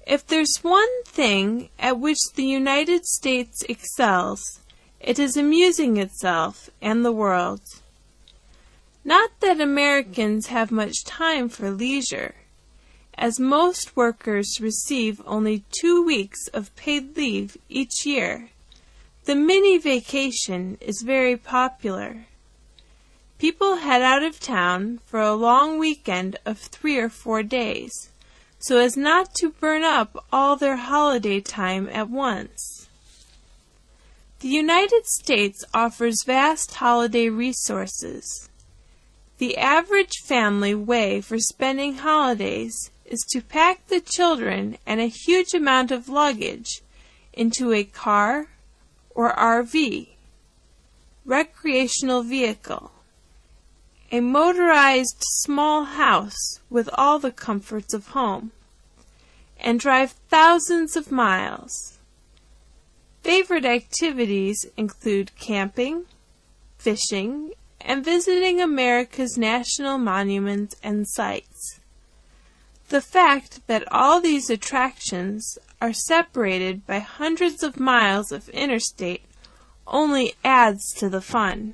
If there's one thing at which the United States excels, it is amusing itself and the world. Not that Americans have much time for leisure, as most workers receive only 2 weeks of paid leave each year. The mini vacation is very popular. People head out of town for a long weekend of 3 or 4 days, so as not to burn up all their holiday time at once. The United States offers vast holiday resources. The average family way for spending holidays is to pack the children and a huge amount of luggage into a car or RV, recreational vehicle, a motorized small house with all the comforts of home, and drive thousands of miles. Favorite activities include camping, fishing, and visiting America's national monuments and sites. The fact that all these attractions are separated by hundreds of miles of interstate only adds to the fun.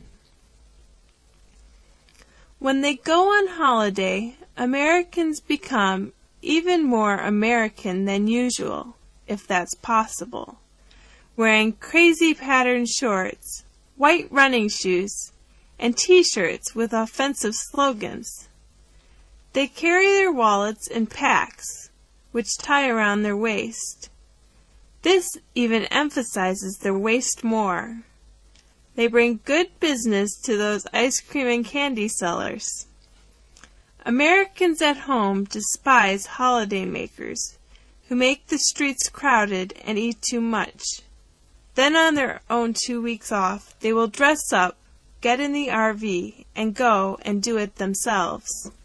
When they go on holiday, Americans become even more American than usual, if that's possible, wearing crazy patterned shorts, white running shoes, and T-shirts with offensive slogans. They carry their wallets in packs, which tie around their waist. This even emphasizes their waist more. They bring good business to those ice cream and candy sellers. Americans at home despise holiday makers who make the streets crowded and eat too much. Then on their own 2 weeks off, they will dress up, get in the RV, and go and do it themselves.